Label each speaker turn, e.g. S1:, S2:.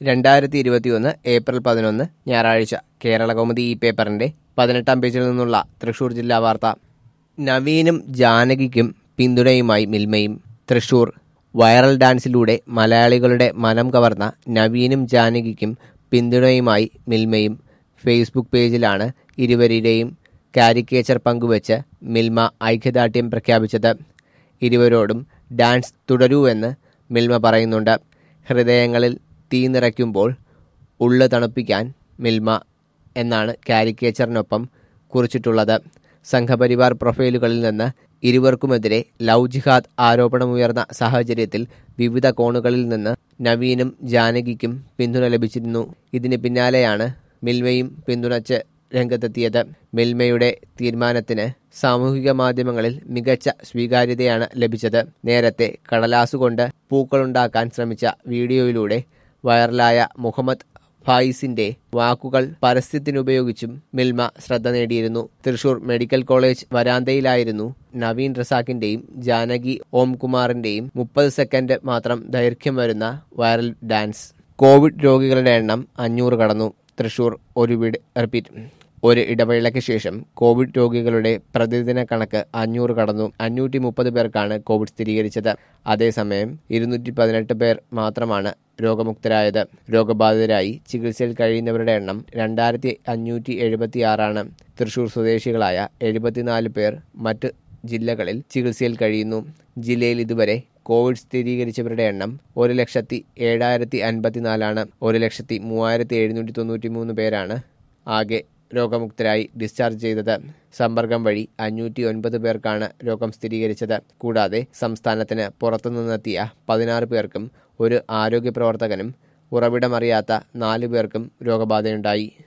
S1: 2021 April 11 ഞായറാഴ്ച കേരളകൗമുദി ഈ പേപ്പറിന്റെ 18-ാം പേജിൽ നിന്നുള്ള തൃശൂർ ജില്ലാ വാർത്ത. നവീനും ജാനകിക്കും പിന്തുണയുമായി മിൽമയും. തൃശൂർ. വൈറൽ ഡാൻസിലൂടെ മലയാളികളുടെ മനം കവർന്ന നവീനും ജാനകിക്കും പിന്തുണയുമായി മിൽമയും. ഫേസ്ബുക്ക് പേജിലാണ് ഇരുവരുടെയും കാരിക്കേച്ചർ പങ്കുവച്ച് മിൽമ ഐക്യദാർഢ്യം പ്രഖ്യാപിച്ചത്. ഇരുവരോടും ഡാൻസ് തുടരൂവെന്ന് മിൽമ പറയുന്നുണ്ട്. ഹൃദയങ്ങളിൽ തീ നിറയ്ക്കുമ്പോൾ ഉള്ളു തണുപ്പിക്കാൻ മിൽമ എന്നാണ് കാരിക്കേച്ചറിനൊപ്പം കുറിച്ചിട്ടുള്ളത്. സംഘപരിവാർ പ്രൊഫൈലുകളിൽ നിന്ന് ഇരുവർക്കുമെതിരെ ലവ് ജിഹാദ് ആരോപണമുയർന്ന സാഹചര്യത്തിൽ വിവിധ കോണുകളിൽ നിന്ന് നവീനും ജാനകിക്കും പിന്തുണ ലഭിച്ചിരുന്നു. ഇതിന് പിന്നാലെയാണ് മിൽമയും പിന്തുണച്ച് രംഗത്തെത്തിയത്. മിൽമയുടെ തീരുമാനത്തിന് സാമൂഹിക മാധ്യമങ്ങളിൽ മികച്ച സ്വീകാര്യതയാണ് ലഭിച്ചത്. നേരത്തെ കടലാസുകൊണ്ട് പൂക്കളുണ്ടാക്കാൻ ശ്രമിച്ച വീഡിയോയിലൂടെ വൈറലായ മുഹമ്മദ് ഫായിസിന്റെ വാക്കുകൾ പരസ്യത്തിനുപയോഗിച്ചും മിൽമ ശ്രദ്ധ നേടിയിരുന്നു. തൃശൂർ മെഡിക്കൽ കോളേജ് വരാന്തയിലായിരുന്നു നവീൻ റസാഖിന്റെയും ജാനകി ഓംകുമാറിന്റെയും 30 സെക്കൻഡ് മാത്രം ദൈർഘ്യം വരുന്ന വൈറൽ ഡാൻസ്. കോവിഡ് രോഗികളുടെ എണ്ണം 500 കടന്നു. തൃശൂർ. ഒരു ഇടവേളയ്ക്ക് ശേഷം കോവിഡ് രോഗികളുടെ പ്രതിദിന കണക്ക് 500 കടന്നു. 530 പേർക്കാണ് കോവിഡ് സ്ഥിരീകരിച്ചത്. അതേസമയം 218 പേർ മാത്രമാണ് രോഗമുക്തരായത്. രോഗബാധിതരായി ചികിത്സയിൽ കഴിയുന്നവരുടെ എണ്ണം 2576 തൃശൂർ സ്വദേശികളായ 74 പേർ മറ്റ് ജില്ലകളിൽ ചികിത്സയിൽ കഴിയുന്നു. ജില്ലയിൽ ഇതുവരെ കോവിഡ് സ്ഥിരീകരിച്ചവരുടെ എണ്ണം 1,07,054. 1,03,793 പേരാണ് ആകെ രോഗമുക്തരായി ഡിസ്ചാർജ് ചെയ്തത്. സമ്പർക്കം വഴി 509 പേർക്കാണ് രോഗം സ്ഥിരീകരിച്ചത്. കൂടാതെ സംസ്ഥാനത്തിന് പുറത്തുനിന്നെത്തിയ 16 പേർക്കും ഒരു ആരോഗ്യ പ്രവർത്തകനും ഉറവിടമറിയാത്ത 4 പേർക്കും രോഗബാധയുണ്ടായി.